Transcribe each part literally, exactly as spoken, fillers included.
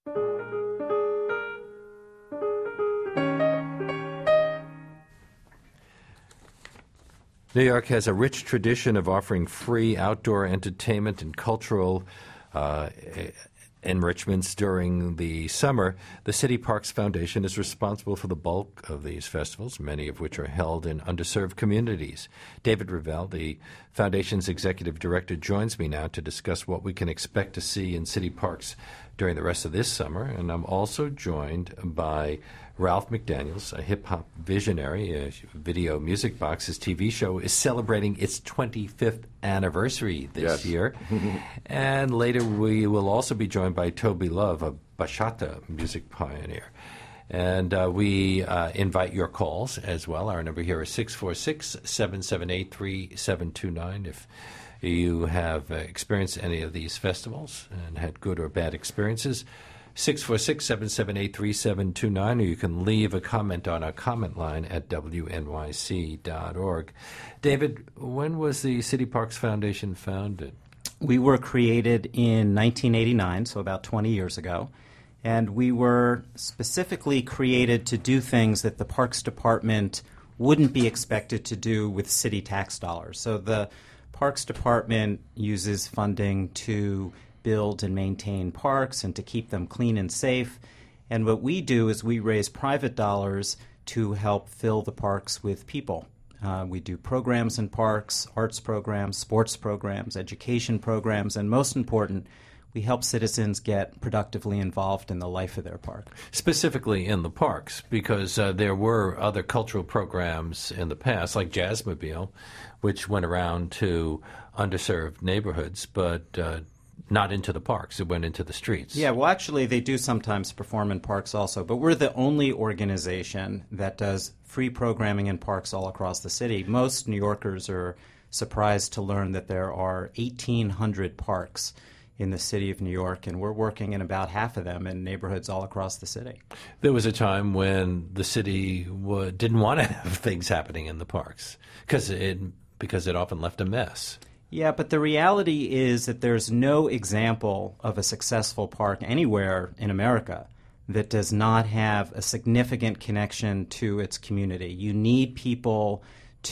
New York has a rich tradition of offering free outdoor entertainment and cultural uh, enrichments during the summer. The City Parks Foundation is responsible for the bulk of these festivals, many of which are held in underserved communities. David Revelle, the Foundation's executive director, joins me now to discuss what we can expect to see in city parks during the rest of this summer. And I'm also joined by Ralph McDaniels, a hip-hop visionary. A Video Music Box, his T V show, is celebrating its twenty-fifth anniversary this yes. year. And later we will also be joined by Toby Love, a bachata music pioneer. And uh, we uh, invite your calls as well. Our number here is six four six, seven seven eight, three seven two nine. If you have uh, experienced any of these festivals and had good or bad experiences, six four six, seven seven eight, three seven two nine, or you can leave a comment on our comment line at W N Y C dot org. David, when was the City Parks Foundation founded? We were created in nineteen eighty-nine, so about twenty years ago, and we were specifically created to do things that the Parks Department wouldn't be expected to do with city tax dollars. So the Parks Department uses funding to build and maintain parks and to keep them clean and safe. And what we do is we raise private dollars to help fill the parks with people. Uh, we do programs in parks, arts programs, sports programs, education programs, and most important, we help citizens get productively involved in the life of their park. Specifically in the parks, because uh, there were other cultural programs in the past, like Jazzmobile, which went around to underserved neighborhoods, but uh, not into the parks. It went into the streets. Yeah, well, actually, they do sometimes perform in parks also, but we're the only organization that does free programming in parks all across the city. Most New Yorkers are surprised to learn that there are eighteen hundred parks in the city of New York, and we're working in about half of them in neighborhoods all across the city. There was a time when the city w- didn't want to have things happening in the parks because it, because it often left a mess. Yeah, but the reality is that there's no example of a successful park anywhere in America that does not have a significant connection to its community. You need people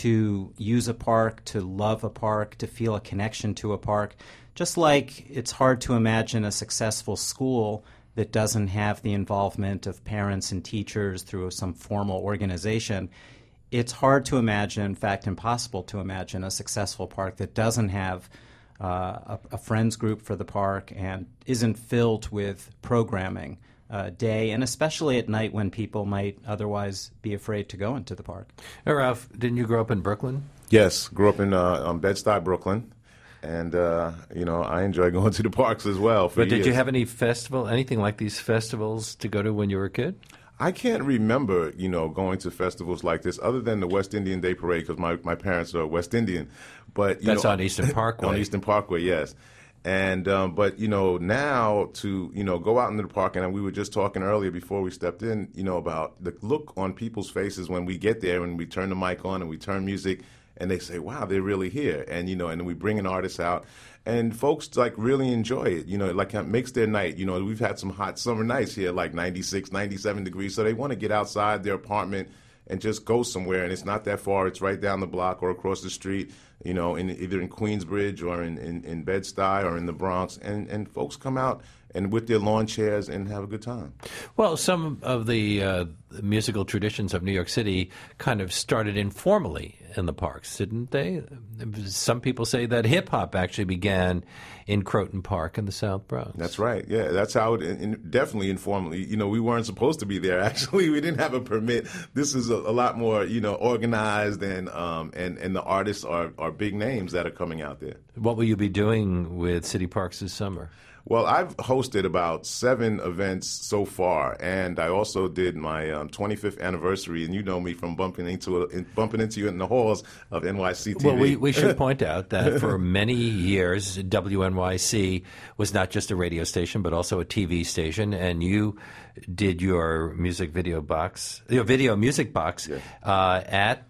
to use a park, to love a park, to feel a connection to a park. Just like it's hard to imagine a successful school that doesn't have the involvement of parents and teachers through some formal organization, it's hard to imagine, in fact impossible to imagine, a successful park that doesn't have uh, a, a friends group for the park and isn't filled with programming uh, day and especially at night when people might otherwise be afraid to go into the park. Hey, Ralph, didn't you grow up in Brooklyn? Yes, grew up in uh, um, Bed-Stuy, Brooklyn. And, uh, you know, I enjoy going to the parks as well. For but did years. you have any festival, anything like these festivals to go to when you were a kid? I can't remember, you know, going to festivals like this other than the West Indian Day Parade because my, my parents are West Indian. But you That's know, on Eastern Parkway. On Eastern Parkway, yes. And um, but, you know, now to, you know, go out into the park, and we were just talking earlier before we stepped in, you know, about the look on people's faces when we get there and we turn the mic on and we turn music and they say, wow, they're really here. And, you know, and then we bring an artist out. And folks, like, really enjoy it. You know, like, it makes their night. You know, we've had some hot summer nights here, like ninety-six, ninety-seven degrees. So they want to get outside their apartment and just go somewhere. And it's not that far. It's right down the block or across the street, you know, in either in Queensbridge or in, in, in Bed-Stuy or in the Bronx. And, and folks come out and with their lawn chairs and have a good time. Well, some of the uh, musical traditions of New York City kind of started informally in the parks, didn't they? Some people say that hip-hop actually began in Croton Park in the South Bronx. That's right. Yeah, that's how it in, definitely informally. You know, we weren't supposed to be there, actually. We didn't have a permit. This is a, a lot more, you know, organized, and um, and, and the artists are, are big names that are coming out there. What will you be doing with City Parks this summer? Well, I've hosted about seven events so far, and I also did my um, twenty-fifth anniversary, and you know me from bumping into in, bumping into you in the halls of N Y C T V. Well, we, we should point out that for many years, W N Y C was not just a radio station, but also a T V station, and you did your music video box, your video music box yeah. uh, at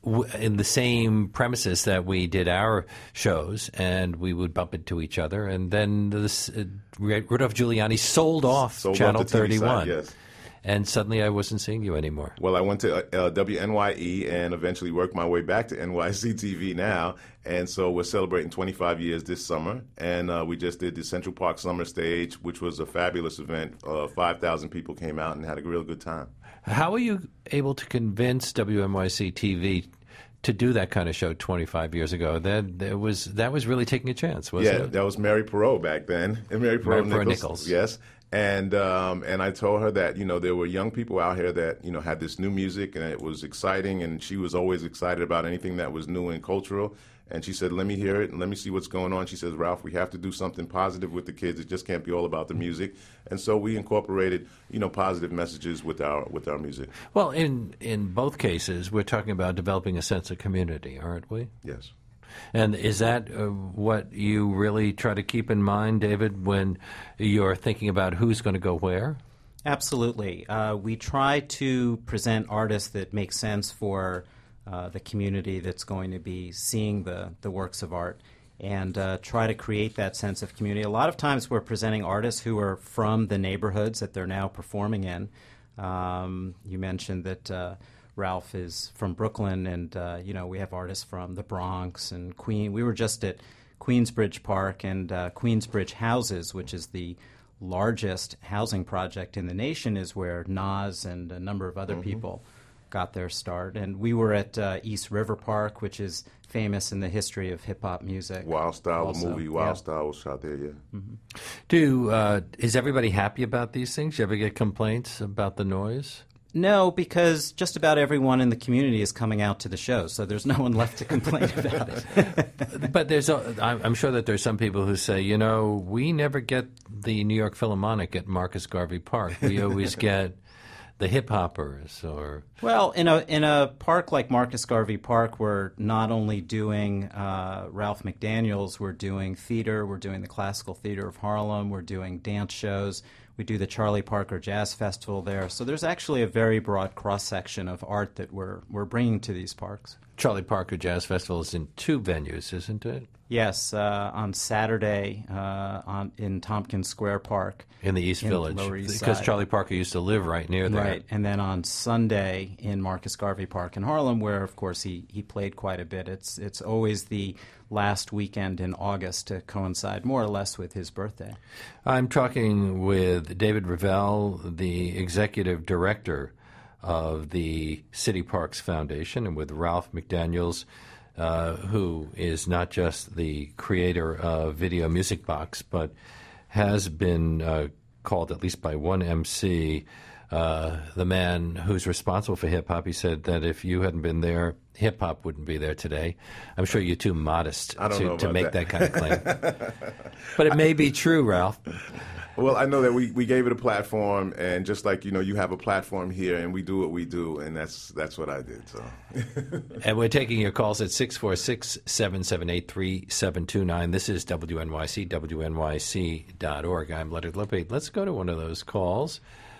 w- in the same premises that we did our shows, and we would bump into each other. And then this, uh, Rudolph Giuliani sold off Sold Channel off the T V side, thirty-one. yes. And suddenly I wasn't seeing you anymore. Well, I went to uh, W N Y E and eventually worked my way back to N Y C T V now. And so we're celebrating twenty-five years this summer. And uh, we just did the Central Park Summer Stage, which was a fabulous event. Uh, five thousand people came out and had a real good time. How were you able to convince W N Y C T V to do that kind of show twenty-five years ago? That, that was that was really taking a chance, wasn't yeah, it? that was Mary Perot back then. And Mary Perot Mary Nichols. Perot Nichols. Yes. And um, and I told her that, you know, there were young people out here that, you know, had this new music and it was exciting, and she was always excited about anything that was new and cultural. And she said, let me hear it and let me see what's going on. She says, Ralph, we have to do something positive with the kids. It just can't be all about the music. And so we incorporated, you know, positive messages with our with our music. Well, in in both cases, we're talking about developing a sense of community, aren't we? Yes. And is that uh, what you really try to keep in mind, David, when you're thinking about who's going to go where? Absolutely. Uh, we try to present artists that make sense for uh, the community that's going to be seeing the, the works of art, and uh, try to create that sense of community. A lot of times we're presenting artists who are from the neighborhoods that they're now performing in. Um, you mentioned that uh, Ralph is from Brooklyn, and uh, you know, we have artists from the Bronx and Queen. We were just at Queensbridge Park and uh, Queensbridge Houses, which is the largest housing project in the nation, is where Nas and a number of other mm-hmm. people got their start. And we were at uh, East River Park, which is famous in the history of hip-hop music. Wild Style, also. the movie Wild yeah. Style was shot there, yeah. Mm-hmm. Do uh, is everybody happy about these things? Do you ever get complaints about the noise? No, because just about everyone in the community is coming out to the show, so there's no one left to complain about it. But there's, a, I'm sure that there's some people who say, you know, we never get the New York Philharmonic at Marcus Garvey Park. We always get the hip hoppers, or well, in a in a park like Marcus Garvey Park, we're not only doing uh, Ralph McDaniels, we're doing theater, we're doing the Classical Theater of Harlem, we're doing dance shows. We do the Charlie Parker Jazz Festival there. So there's actually a very broad cross-section of art that we're we're bringing to these parks. Charlie Parker Jazz Festival is in two venues, isn't it? Yes, uh, on Saturday uh, on in Tompkins Square Park. In the East in Village. Lower East Because Side. Charlie Parker used to live right near there. Right, and then on Sunday in Marcus Garvey Park in Harlem, where, of course, he, he played quite a bit. It's, it's always the last weekend in August to coincide more or less with his birthday. I'm talking with David Revell, the executive director of the City Parks Foundation, and with Ralph McDaniels, uh, who is not just the creator of Video Music Box, but has been uh, called, at least by one M C, uh, the man who's responsible for hip-hop. He said that if you hadn't been there, hip-hop wouldn't be there today. I'm sure you're too modest I don't to, know to about make that. that kind of claim. But it may be true, Ralph. Well, I know that we, we gave it a platform, and just like, you know, you have a platform here, and we do what we do, and that's that's what I did. So, And we're taking your calls at six four six, seven seven eight, three seven two nine. This is W N Y C, W N Y C dot org. I'm Leonard Lippy. Let's go to one of those calls.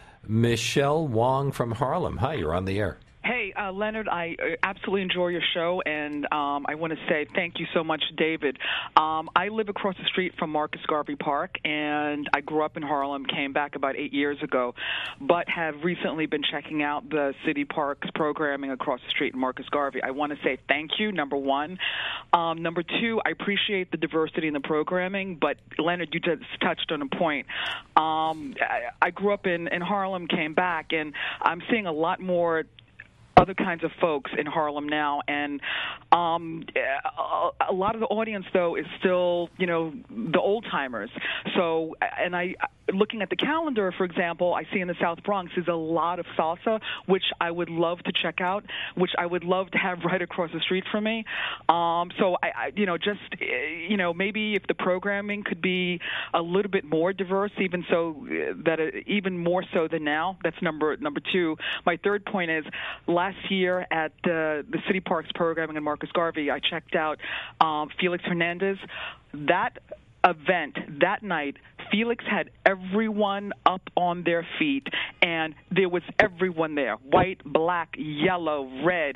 Michelle Wong from Harlem. Hi, you're on the air. Hey, uh, Leonard, I uh, absolutely enjoy your show, and um, I want to say thank you so much, David. Um, I live across the street from Marcus Garvey Park, and I grew up in Harlem, came back about eight years ago, but have recently been checking out the City Parks programming across the street in Marcus Garvey. I want to say thank you, number one. Um, number two, I appreciate the diversity in the programming, but, Leonard, you just touched on a point. Um, I, I grew up in, in Harlem, came back, and I'm seeing a lot more other kinds of folks in Harlem now, and um, a, a lot of the audience, though, is still, you know, the old-timers. So, and I, looking at the calendar, for example, I see in the South Bronx is a lot of salsa, which I would love to check out, which I would love to have right across the street from me. Um, so, I, I, you know, just, you know, maybe if the programming could be a little bit more diverse, even so that it, even more so than now. That's number number two. My third point is, last year at uh, the City Parks programming in Marcus Garvey, I checked out um, Felix Hernandez. That event, that night, Felix had everyone up on their feet, and there was everyone there, white, black, yellow, red.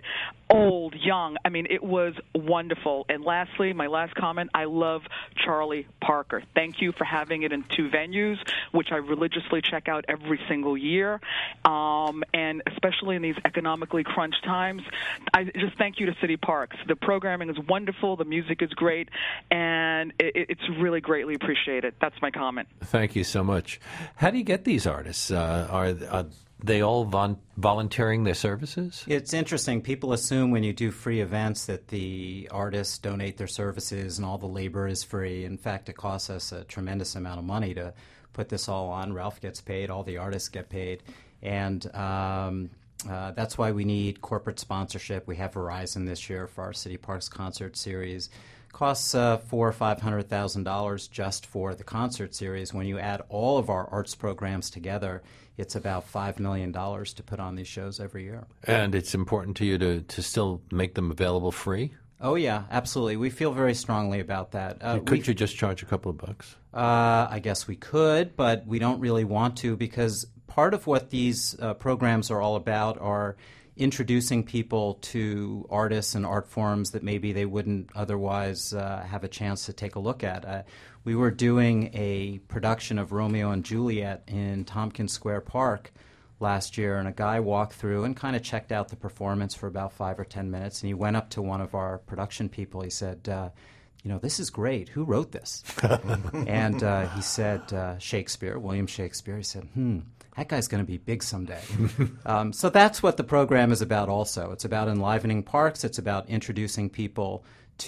old, young. I mean, it was wonderful. And lastly, my last comment, I love Charlie Parker. Thank you for having it in two venues, which I religiously check out every single year. Um, and especially in these economically crunched times, I just thank you to City Parks. The programming is wonderful. The music is great. And it, it's really greatly appreciated. That's my comment. Thank you so much. How do you get these artists? Uh, are, are they all von- volunteering their services? It's interesting. People assume when you do free events that the artists donate their services and all the labor is free. In fact, it costs us a tremendous amount of money to put this all on. Ralph gets paid. All the artists get paid. And um, uh, that's why we need corporate sponsorship. We have Verizon this year for our City Parks concert series. Costs uh, four or five hundred thousand dollars just for the concert series. When you add all of our arts programs together, it's about five million dollars to put on these shows every year. And it's important to you to, to still make them available free? Oh, yeah, absolutely. We feel very strongly about that. Uh, could you just charge a couple of bucks? Uh, I guess we could, but we don't really want to, because part of what these uh, programs are all about are introducing people to artists and art forms that maybe they wouldn't otherwise uh, have a chance to take a look at. Uh, we were doing a production of Romeo and Juliet in Tompkins Square Park last year, and a guy walked through and kind of checked out the performance for about five or ten minutes, and he went up to one of our production people. He said, uh, you know, this is great. Who wrote this? And uh, he said, uh, Shakespeare, William Shakespeare. He said, hmm, that guy's going to be big someday. um, so that's what the program is about also. It's about enlivening parks. It's about introducing people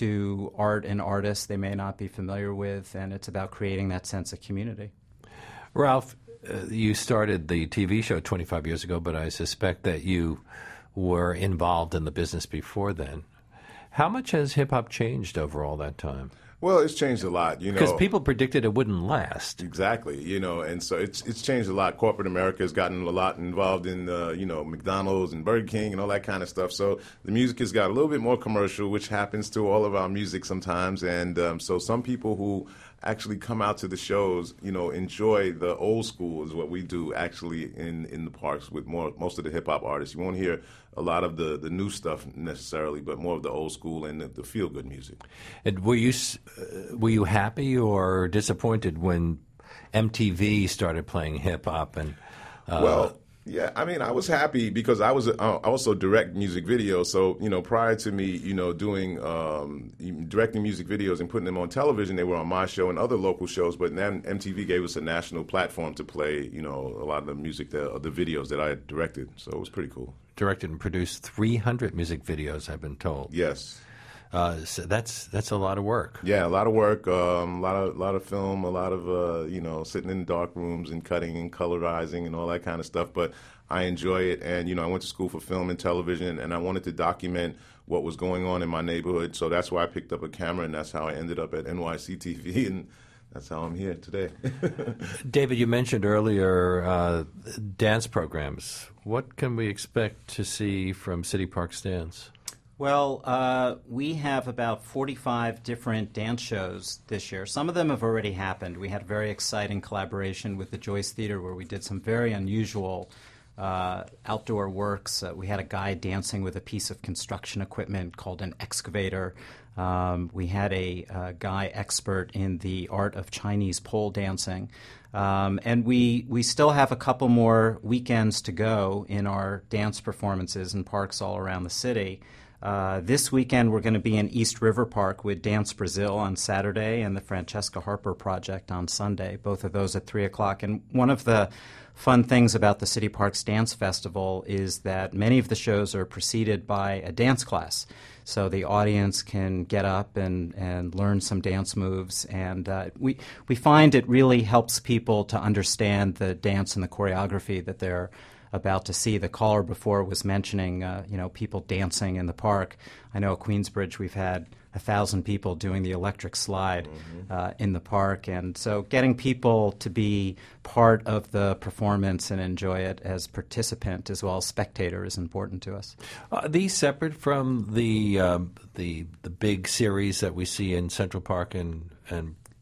to art and artists they may not be familiar with, and it's about creating that sense of community. Ralph, uh, you started the T V show twenty-five years ago, but I suspect that you were involved in the business before then. How much has hip-hop changed over all that time? Well, it's changed a lot, you know. Because people predicted it wouldn't last. Exactly, you know, and so it's it's changed a lot. Corporate America has gotten a lot involved in, uh, you know, McDonald's and Burger King and all that kind of stuff. So the music has got a little bit more commercial, which happens to all of our music sometimes. And um, so some people who actually come out to the shows, you know, enjoy the old school is what we do actually in, in the parks with more most of the hip-hop artists. You won't hear a lot of the, the new stuff necessarily, but more of the old school and the, the feel-good music. And were you uh, were you happy or disappointed when M T V started playing hip-hop? And uh, well, yeah, I mean, I was happy because I was uh, also direct music videos. So, you know, prior to me, you know, doing um, directing music videos and putting them on television, they were on my show and other local shows. But then M T V gave us a national platform to play, you know, a lot of the music, that, the videos that I had directed. So it was pretty cool. Directed and produced three hundred music videos, I've been told. Yes. Uh, so that's that's a lot of work. Yeah, a lot of work, um, a lot of lot of film, a lot of uh, you know, sitting in dark rooms and cutting and colorizing and all that kind of stuff. But I enjoy it, and you know, I went to school for film and television, and I wanted to document what was going on in my neighborhood. So that's why I picked up a camera, and that's how I ended up at N Y C T V, and that's how I'm here today. David, you mentioned earlier uh, dance programs. What can we expect to see from City Parks Dance? Well, uh, we have about forty-five different dance shows this year. Some of them have already happened. We had a very exciting collaboration with the Joyce Theater where we did some very unusual uh, outdoor works. Uh, we had a guy dancing with a piece of construction equipment called an excavator. Um, we had a, a guy expert in the art of Chinese pole dancing. Um, and we, we still have a couple more weekends to go in our dance performances in parks all around the city. Uh, this weekend, we're going to be in East River Park with Dance Brazil on Saturday and the Francesca Harper Project on Sunday, both of those at three o'clock. And one of the fun things about the City Parks Dance Festival is that many of the shows are preceded by a dance class. So the audience can get up and, and learn some dance moves. And uh, we, we find it really helps people to understand the dance and the choreography that they're about to see. The caller before was mentioning, uh, you know, people dancing in the park. I know at Queensbridge we've had a thousand people doing the electric slide mm-hmm. uh, in the park, and so getting people to be part of the performance and enjoy it as participant as well as spectator is important to us. Are these separate from the um, the the big series that we see in Central Park and and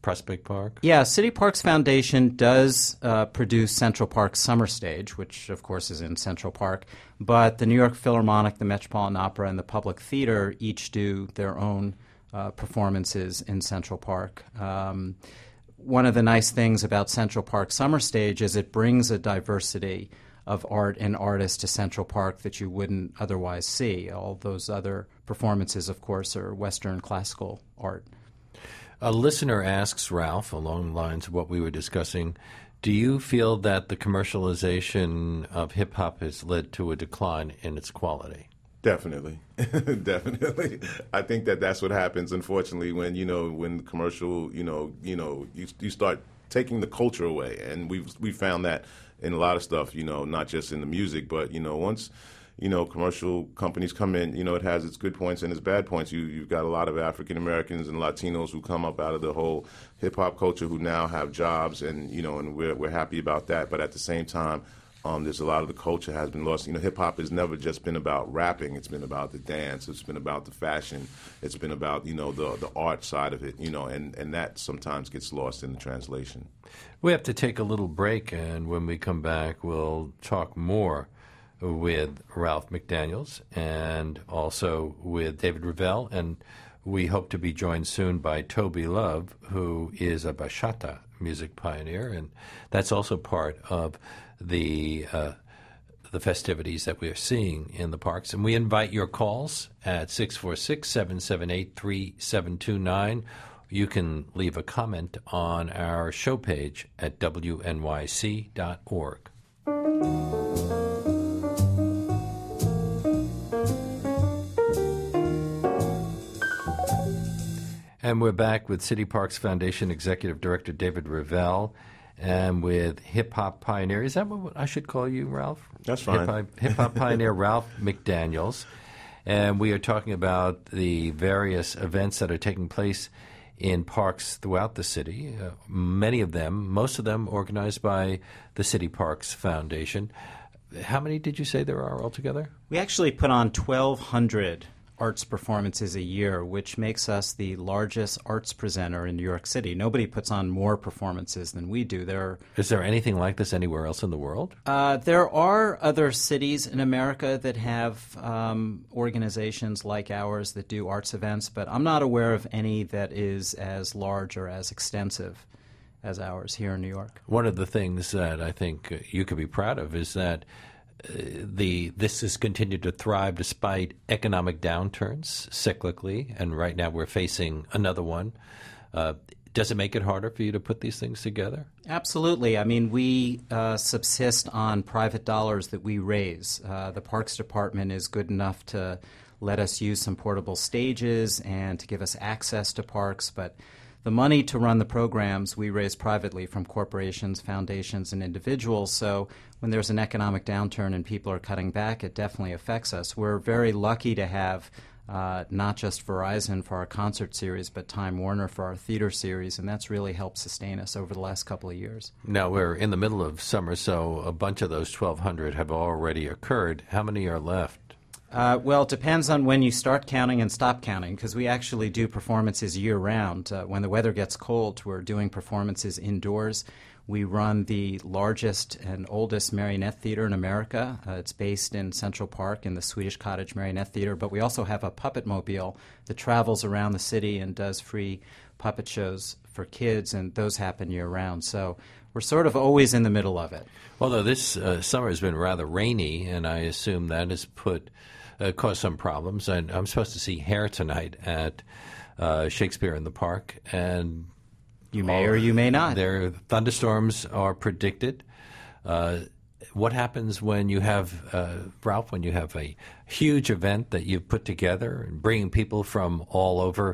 Prospect Park? Yeah, City Parks Foundation does uh, produce Central Park Summer Stage, which of course is in Central Park, but the New York Philharmonic, the Metropolitan Opera, and the Public Theater each do their own uh, performances in Central Park. Um, one of the nice things about Central Park Summer Stage is it brings a diversity of art and artists to Central Park that you wouldn't otherwise see. All those other performances, of course, are Western classical art. A listener asks Ralph, along the lines of what we were discussing, do you feel that the commercialization of hip-hop has led to a decline in its quality? Definitely. Definitely. I think that that's what happens, unfortunately, when, you know, when commercial, you know, you know, you, you start taking the culture away. And we've we found that in a lot of stuff, you know, not just in the music, but, you know, once, you know, commercial companies come in, you know, it has its good points and its bad points. You, you've got a lot of African Americans and Latinos who come up out of the whole hip-hop culture who now have jobs, and, you know, and we're, we're happy about that. But at the same time, um, there's a lot of the culture has been lost. You know, hip-hop has never just been about rapping. It's been about the dance. It's been about the fashion. It's been about, you know, the, the art side of it, you know, and, and that sometimes gets lost in the translation. We have to take a little break, and when we come back, we'll talk more with Ralph McDaniels and also with David Ravel, and we hope to be joined soon by Toby Love, who is a bachata music pioneer, and that's also part of the uh, the festivities that we are seeing in the parks. And we invite your calls at six four six, seven seven eight, three seven two nine. You can leave a comment on our show page at W N Y C dot org. And we're back with City Parks Foundation Executive Director David Ravel and with hip-hop pioneer. Is that what I should call you, Ralph? That's fine. Hip-hop, hip-hop pioneer Ralph McDaniels. And we are talking about the various events that are taking place in parks throughout the city, uh, many of them, most of them organized by the City Parks Foundation. How many did you say there are altogether? We actually put on twelve hundred arts performances a year, which makes us the largest arts presenter in New York City. Nobody puts on more performances than we do. There are, Is there anything like this anywhere else in the world? Uh, there are other cities in America that have um, organizations like ours that do arts events, but I'm not aware of any that is as large or as extensive as ours here in New York. One of the things that I think you could be proud of is that uh, the this has continued to thrive despite economic downturns cyclically, and right now we're facing another one. Uh, does it make it harder for you to put these things together? Absolutely. I mean, we uh, subsist on private dollars that we raise. Uh, the Parks Department is good enough to let us use some portable stages and to give us access to parks, but the money to run the programs we raise privately from corporations, foundations, and individuals. So when there's an economic downturn and people are cutting back, it definitely affects us. We're very lucky to have uh, not just Verizon for our concert series, but Time Warner for our theater series, and that's really helped sustain us over the last couple of years. Now, we're in the middle of summer, so a bunch of those twelve hundred have already occurred. How many are left? Uh, well, it depends on when you start counting and stop counting, because we actually do performances year-round. Uh, when the weather gets cold, we're doing performances indoors. We run the largest and oldest marionette theater in America. Uh, it's based in Central Park in the Swedish Cottage Marionette Theater, but we also have a puppet mobile that travels around the city and does free puppet shows for kids, and those happen year-round. So we're sort of always in the middle of it. Although this uh, summer has been rather rainy, and I assume that has put uh, caused some problems. And I'm supposed to see Hair tonight at uh, Shakespeare in the Park, and you may or you may not. Their thunderstorms are predicted. Uh, what happens when you have, uh, Ralph, when you have a huge event that you've put together and bringing people from all over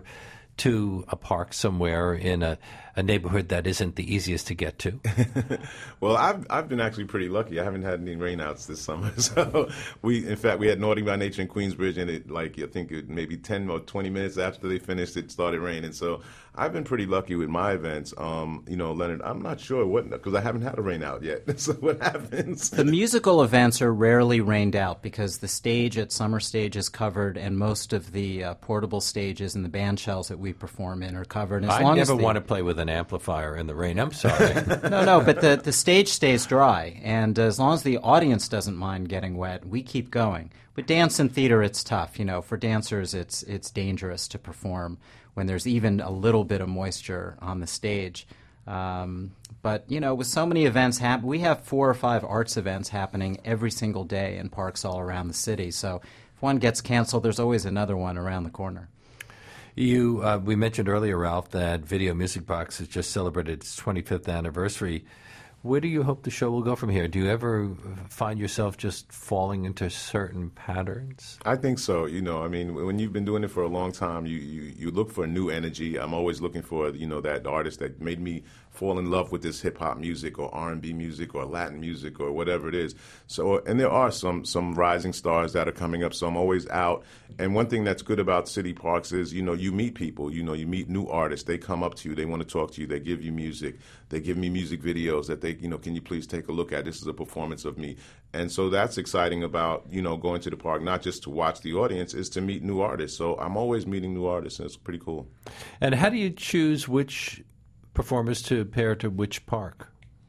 to a park somewhere in a, a neighborhood that isn't the easiest to get to? Well, I've I've been actually pretty lucky. I haven't had any rainouts this summer. So we, in fact, we had Naughty by Nature in Queensbridge, and it like I think it maybe ten or twenty minutes after they finished, it started raining. So I've been pretty lucky with my events. Um, you know, Leonard, I'm not sure what, because I haven't had a rainout yet. So what happens? The musical events are rarely rained out because the stage at Summer Stage is covered, and most of the uh, portable stages and the band shells that we perform in are covered. As I long never as the, want to play with an an amplifier in the rain. I'm sorry. No, no, but the, the stage stays dry, and as long as the audience doesn't mind getting wet, we keep going. With dance and theater, it's tough. You know, for dancers, it's it's dangerous to perform when there's even a little bit of moisture on the stage. Um, but, you know, with so many events happen, we have four or five arts events happening every single day in parks all around the city. So if one gets canceled, there's always another one around the corner. You, uh, we mentioned earlier, Ralph, that Video Music Box has just celebrated its twenty-fifth anniversary. Where do you hope the show will go from here? Do you ever find yourself just falling into certain patterns? I think so. You know, I mean, when you've been doing it for a long time, you, you, you look for new energy. I'm always looking for, you know, that artist that made me fall in love with this hip-hop music or R and B music or Latin music or whatever it is. So, and there are some some rising stars that are coming up, so I'm always out. And one thing that's good about city parks is, you know, you meet people. You know, you meet new artists. They come up to you. They want to talk to you. They give you music. They give me music videos that they, you know, can you please take a look at? This is a performance of me. And so that's exciting about, you know, going to the park, not just to watch the audience, is to meet new artists. So I'm always meeting new artists, and it's pretty cool. And how do you choose which performers to pair to which park?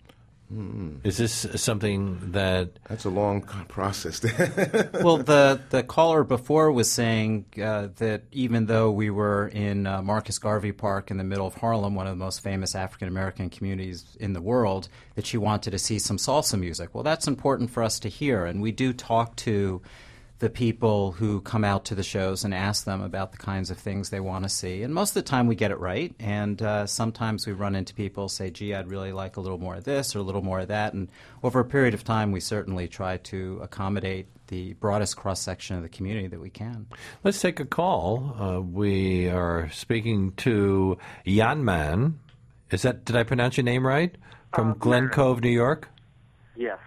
Mm-hmm. Is this something that... That's a long process. Well, the, the caller before was saying uh, that even though we were in uh, Marcus Garvey Park in the middle of Harlem, one of the most famous African-American communities in the world, that she wanted to see some salsa music. Well, that's important for us to hear, and we do talk to the people who come out to the shows and ask them about the kinds of things they want to see. And most of the time we get it right, and uh, sometimes we run into people say, gee, I'd really like a little more of this or a little more of that. And over a period of time, we certainly try to accommodate the broadest cross-section of the community that we can. Let's take a call. Uh, we are speaking to Jan Man. Is that, did I pronounce your name right? From Uh, Glen Cove, New York? Yes.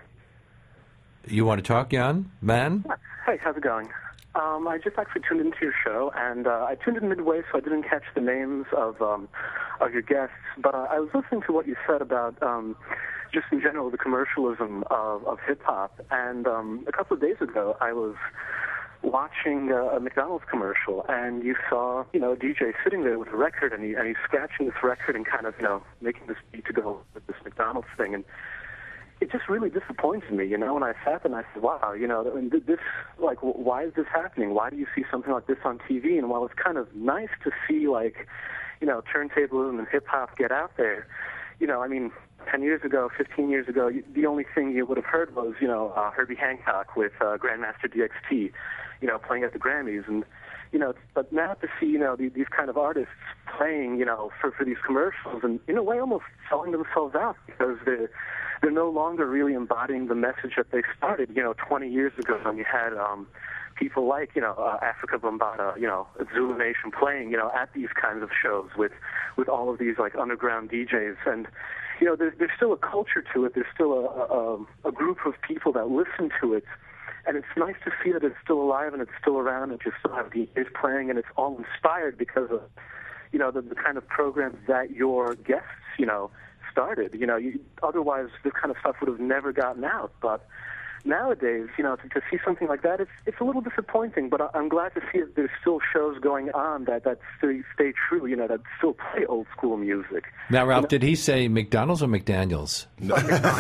You want to talk, Jan? Man? Hey, how's it going? Um, I just actually tuned into your show, and uh, I tuned in midway, so I didn't catch the names of um, of your guests. But uh, I was listening to what you said about um, just in general the commercialism of, of hip hop. And um, a couple of days ago, I was watching uh, a McDonald's commercial, and you saw, you know, a D J sitting there with a record, and he and he's scratching this record and kind of, you know, making this beat to go with this McDonald's thing. And it just really disappointed me, you know, when I sat there and I said, wow, you know, this, like, why is this happening? Why do you see something like this on T V? And while it's kind of nice to see, like, you know, turntablism and hip-hop get out there, you know, I mean, ten years ago, fifteen years ago, the only thing you would have heard was, you know, uh, Herbie Hancock with uh, Grandmaster D X T, you know, playing at the Grammys. And, you know, but now to see, you know, these, these kind of artists playing, you know, for, for these commercials and, in a way, almost selling themselves out because they're, they're no longer really embodying the message that they started, you know, twenty years ago when you had um, people like, you know, uh, Africa Bambaataa, you know, Zulu Nation playing, you know, at these kinds of shows with, with all of these, like, underground D Js. And, you know, there's, there's still a culture to it. There's still a, a, a group of people that listen to it. And it's nice to see that it's still alive and it's still around and you still have D Js playing and it's all inspired because of, you know, the, the kind of programs that your guests, you know, started. You know, you, otherwise this kind of stuff would have never gotten out. But nowadays, you know, to, to see something like that, it's it's a little disappointing. But I, I'm glad to see that there's still shows going on that that stay, stay true. You know, that still play old school music. Now, Ralph, you know? did he say McDonald's or McDaniels? No.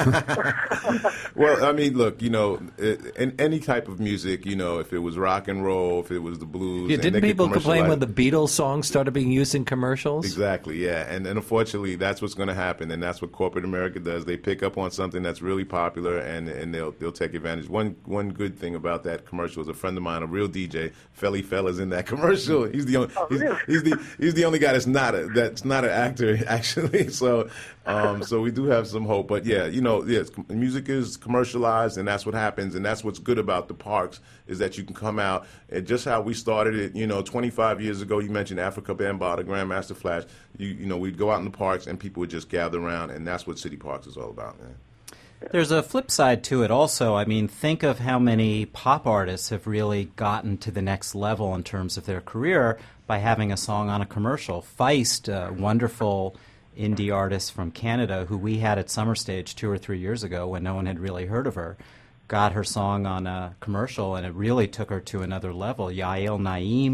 Well, I mean, look, you know, in any type of music, you know, if it was rock and roll, if it was the blues. Yeah, and didn't they could people complain commercialize- when the Beatles songs started being used in commercials? Exactly, yeah. And, and unfortunately, that's what's going to happen, and that's what corporate America does. They pick up on something that's really popular, and, and they'll they'll take advantage. One one good thing about that commercial is a friend of mine, a real D J, Felly Fella's in that commercial. He's the only Oh, he's, really? he's the he's the only guy that's not a that's not an actor actually. So um, so we do have some hope. But yeah, you know, yes, music is commercialized, and that's what happens, and that's what's good about the parks is that you can come out and just how we started it. You know, twenty-five years ago, you mentioned Africa Bambaataa, Grandmaster Flash. You you know, we'd go out in the parks and people would just gather around, and that's what City Parks is all about, man. There's a flip side to it also. I mean, think of how many pop artists have really gotten to the next level in terms of their career by having a song on a commercial. Feist, a wonderful indie artist from Canada who we had at Summer Stage two or three years ago when no one had really heard of her, got her song on a commercial and it really took her to another level. Yael Naim,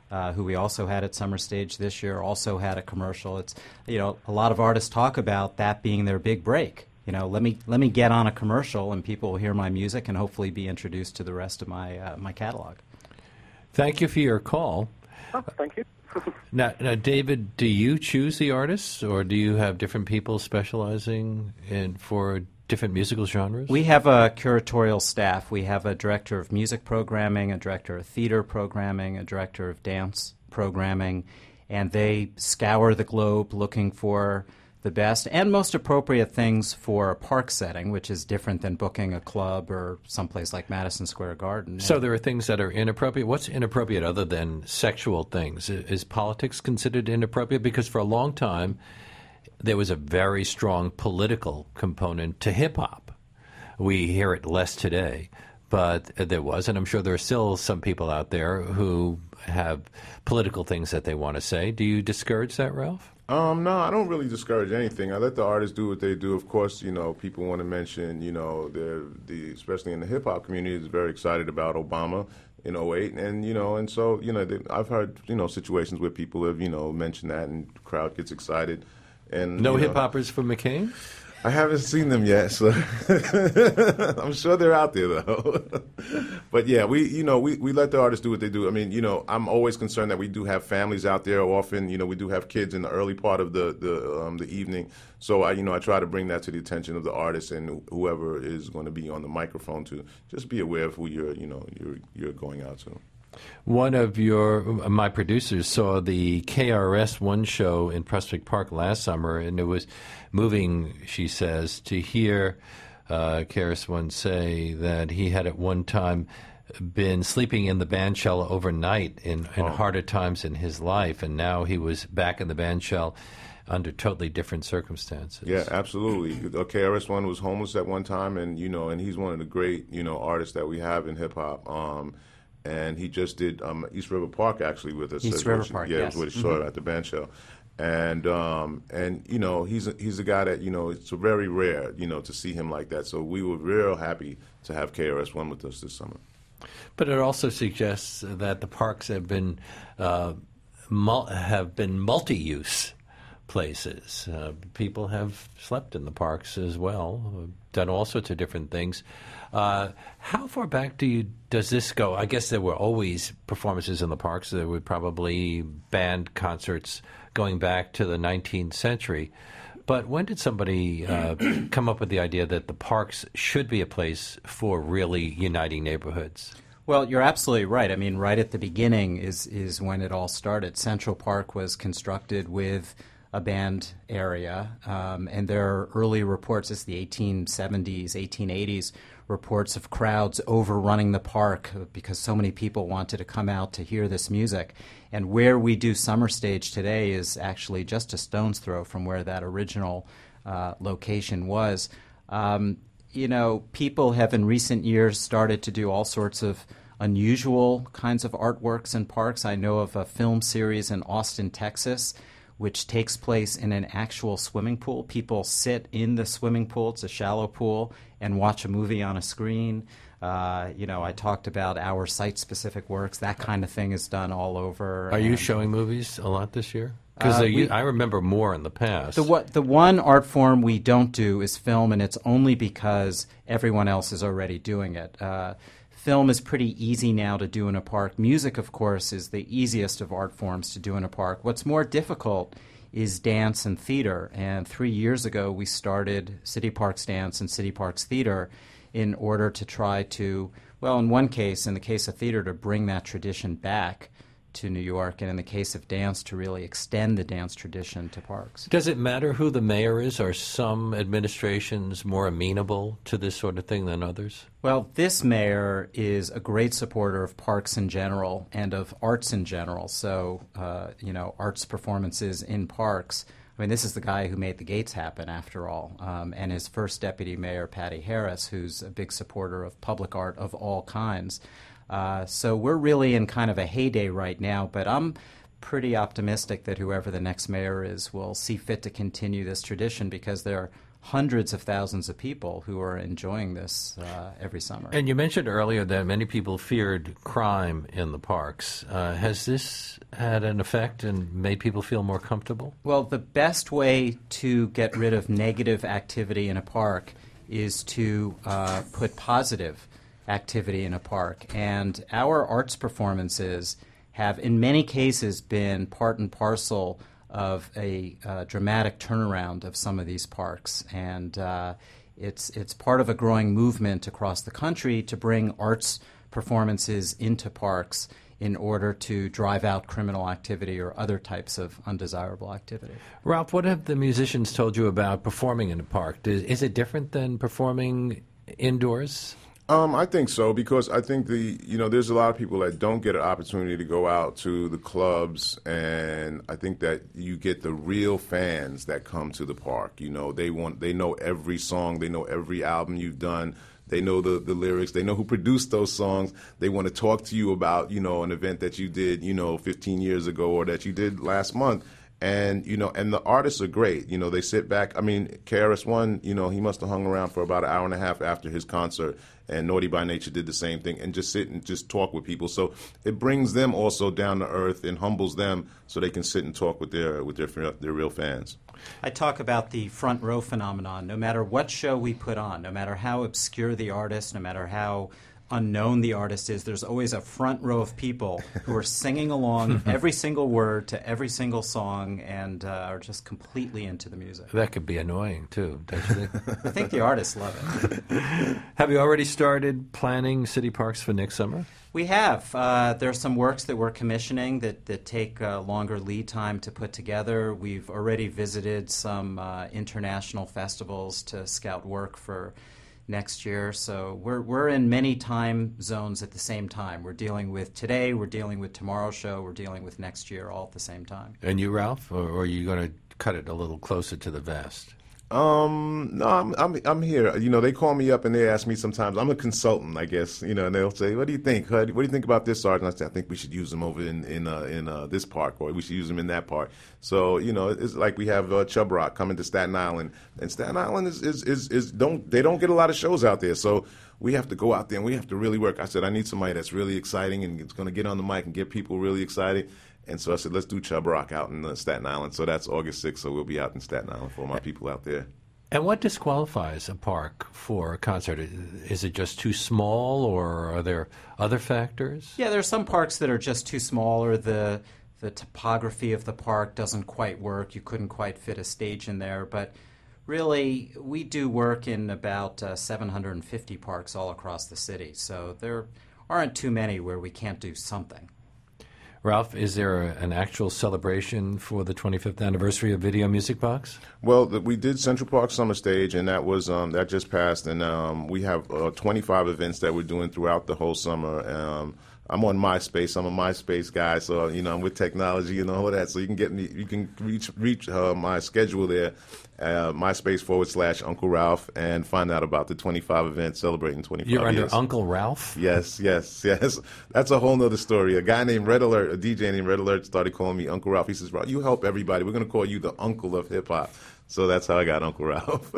uh, who we also had at Summer Stage this year, also had a commercial. It's, you know, a lot of artists talk about that being their big break. You know, let me let me get on a commercial and people will hear my music and hopefully be introduced to the rest of my uh, my catalog. Thank you for your call. Oh, thank you. Now, now, David, do you choose the artists, or do you have different people specializing in for different musical genres? We have a curatorial staff. We have a director of music programming, a director of theater programming, a director of dance programming, and they scour the globe looking for the best and most appropriate things for a park setting, which is different than booking a club or someplace like Madison Square Garden. So there are things that are inappropriate. What's inappropriate other than sexual things? Is politics considered inappropriate? Because for a long time, there was a very strong political component to hip-hop. We hear it less today, but there was, and I'm sure there are still some people out there who have political things that they want to say. Do you discourage that, Ralph? Um, no, I don't really discourage anything. I let the artists do what they do. Of course, you know, people want to mention, you know, the the especially in the hip hop community is very excited about Obama in oh eight, and you know, and so you know, they, I've heard you know situations where people have you know mentioned that, and the crowd gets excited. And no you know, hip hoppers from McCain? I haven't seen them yet, so I'm sure they're out there though. But yeah, we you know we, we let the artists do what they do. I mean, you know, I'm always concerned that we do have families out there. Often, you know, we do have kids in the early part of the the um, the evening. So I you know I try to bring that to the attention of the artists and whoever is going to be on the microphone to just be aware of who you're you know you're you're going out to. One of your my producers saw the K R S One show in Prospect Park last summer, and it was moving, she says, to hear uh, K R S One say that he had at one time been sleeping in the bandshell overnight in, in oh. harder times in his life, and now he was back in the bandshell under totally different circumstances. Yeah, absolutely. K R S One was homeless at one time, and you know, and he's one of the great you know artists that we have in hip hop. Um, And he just did um, East River Park actually with us. East River Park, yeah, yes. with his show at the band show, and um, and you know he's a, he's a guy that you know it's very rare you know to see him like that. So we were real happy to have K R S One with us this summer. But it also suggests that the parks have been uh, mul- have been multi-use places. Uh, people have slept in the parks as well, done all sorts of different things. Uh, how far back do you does this go? I guess there were always performances in the parks. There were probably band concerts going back to the nineteenth century. But when did somebody uh, come up with the idea that the parks should be a place for really uniting neighborhoods? Well, you're absolutely right. I mean, right at the beginning is is when it all started. Central Park was constructed with a band area, um, and there are early reports, it's the eighteen seventies, eighteen eighties, reports of crowds overrunning the park because so many people wanted to come out to hear this music. And where we do Summer Stage today is actually just a stone's throw from where that original uh, location was. Um, you know, people have in recent years started to do all sorts of unusual kinds of artworks in parks. I know of a film series in Austin, Texas, which takes place in an actual swimming pool. People sit in the swimming pool, it's a shallow pool, and watch a movie on a screen. Uh, you know, I talked about our site-specific works. That kind of thing is done all over. Are you showing movies a lot this year? Because uh, I remember more in the past. The, what, the one art form we don't do is film, and it's only because everyone else is already doing it. Uh, Film is pretty easy now to do in a park. Music, of course, is the easiest of art forms to do in a park. What's more difficult is dance and theater. And three years ago, we started City Parks Dance and City Parks Theater in order to try to, well, in one case, in the case of theater, to bring that tradition back to New York, and in the case of dance, to really extend the dance tradition to parks. Does it matter who the mayor is? Are some administrations more amenable to this sort of thing than others? Well, this mayor is a great supporter of parks in general and of arts in general. So, uh, you know, arts performances in parks. I mean, this is the guy who made the gates happen, after all. Um, and his first deputy mayor, Patty Harris, who's a big supporter of public art of all kinds. Uh, so we're really in kind of a heyday right now, but I'm pretty optimistic that whoever the next mayor is will see fit to continue this tradition, because there hundreds of thousands of people who are enjoying this uh, every summer. And you mentioned earlier that many people feared crime in the parks. Uh, has this had an effect and made people feel more comfortable? Well, the best way to get rid of negative activity in a park is to uh, put positive activity in a park. And our arts performances have, in many cases, been part and parcel of a uh, dramatic turnaround of some of these parks. And uh, it's it's part of a growing movement across the country to bring arts performances into parks in order to drive out criminal activity or other types of undesirable activity. Ralph, what have the musicians told you about performing in a park? Is, is it different than performing indoors? Um, I think so, because I think the you know there's a lot of people that don't get an opportunity to go out to the clubs, and I think that you get the real fans that come to the park. You know, they want they know every song, they know every album you've done, they know the, the lyrics, they know who produced those songs. They want to talk to you about you know an event that you did you know fifteen years ago or that you did last month. And, you know, and the artists are great. You know, they sit back. I mean, K R S One, you know, he must have hung around for about an hour and a half after his concert. And Naughty by Nature did the same thing and just sit and just talk with people. So it brings them also down to earth and humbles them so they can sit and talk with their with their their real fans. I talk about the front row phenomenon. No matter what show we put on, no matter how obscure the artist, no matter how unknown the artist is, there's always a front row of people who are singing along every single word to every single song and uh, are just completely into the music. That could be annoying, too, don't you think? I think the artists love it. Have you already started planning city parks for next summer? We have. Uh, there are some works that we're commissioning that, that take uh, longer lead time to put together. We've already visited some uh, international festivals to scout work for next year. So we're we're in many time zones at the same time. We're dealing with today, we're dealing with tomorrow's show, we're dealing with next year all at the same time. And you, Ralph, or, or are you going to cut it a little closer to the vest? Um, no, I'm, I'm, I'm here. You know, they call me up and they ask me sometimes. I'm a consultant, I guess. You know, and they'll say, "What do you think, Hud? What do you think about this art?" And I say, "I think we should use them over in in uh, in uh, this park, or we should use them in that park." So, you know, it's like we have uh, Chub Rock coming to Staten Island, and Staten Island is, is is is don't they don't get a lot of shows out there, so we have to go out there and we have to really work. I said, I need somebody that's really exciting and it's going to get on the mic and get people really excited. And so I said, let's do Chub Rock out in uh, Staten Island. So that's August sixth. So we'll be out in Staten Island for my people out there. And what disqualifies a park for a concert? Is it just too small, or are there other factors? Yeah, there are some parks that are just too small, or the the topography of the park doesn't quite work. You couldn't quite fit a stage in there. But really, we do work in about uh, seven hundred fifty parks all across the city. So there aren't too many where we can't do something. Ralph, is there an actual celebration for the twenty-fifth anniversary of Video Music Box? Well, the, we did Central Park Summer Stage, and that was um, that just passed. And um, we have uh, twenty-five events that we're doing throughout the whole summer. Um, I'm on MySpace. I'm a MySpace guy, so you know I'm with technology and all of that. So you can get me, you can reach reach uh, my schedule there, uh, MySpace forward slash Uncle Ralph, and find out about the twenty-five events celebrating twenty-five You're under years. Uncle Ralph? Yes, yes, yes. That's a whole nother story. A guy named Red Alert, a D J named Red Alert, started calling me Uncle Ralph. He says, "Ralph, you help everybody. We're going to call you the Uncle of Hip Hop." So that's how I got Uncle Ralph.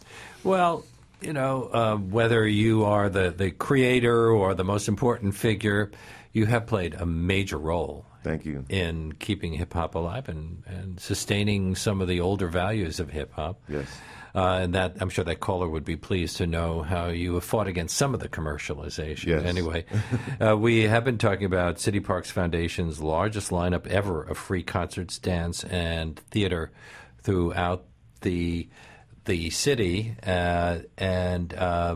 Well, you know, uh, whether you are the, the creator or the most important figure, you have played a major role. Thank you. In keeping hip-hop alive and, and sustaining some of the older values of hip-hop. Yes. Uh, and that I'm sure that caller would be pleased to know how you have fought against some of the commercialization. Yes. Anyway, uh, we have been talking about City Parks Foundation's largest lineup ever of free concerts, dance, and theater throughout the the city. Uh, and uh,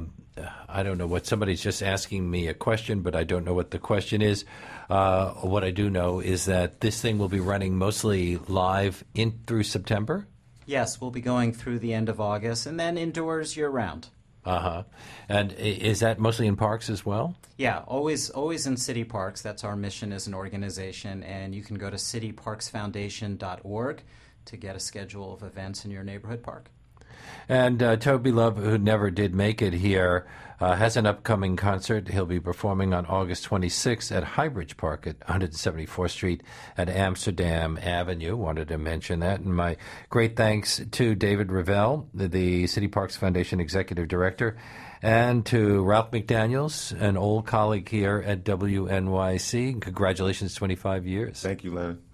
I don't know what somebody's just asking me a question, but I don't know what the question is. Uh, what I do know is that this thing will be running mostly live in through September. Yes, we'll be going through the end of August, and then indoors year-round. Uh-huh. And is that mostly in parks as well? Yeah, always always in city parks. That's our mission as an organization, and you can go to city parks foundation dot org to get a schedule of events in your neighborhood park. And uh, Toby Love, who never did make it here, uh, has an upcoming concert. He'll be performing on August twenty-sixth at Highbridge Park at one seventy-fourth Street at Amsterdam Avenue. Wanted to mention that. And my great thanks to David Revell, the, the City Parks Foundation Executive Director, and to Ralph McDaniels, an old colleague here at W N Y C. Congratulations, twenty-five years. Thank you, Lennon.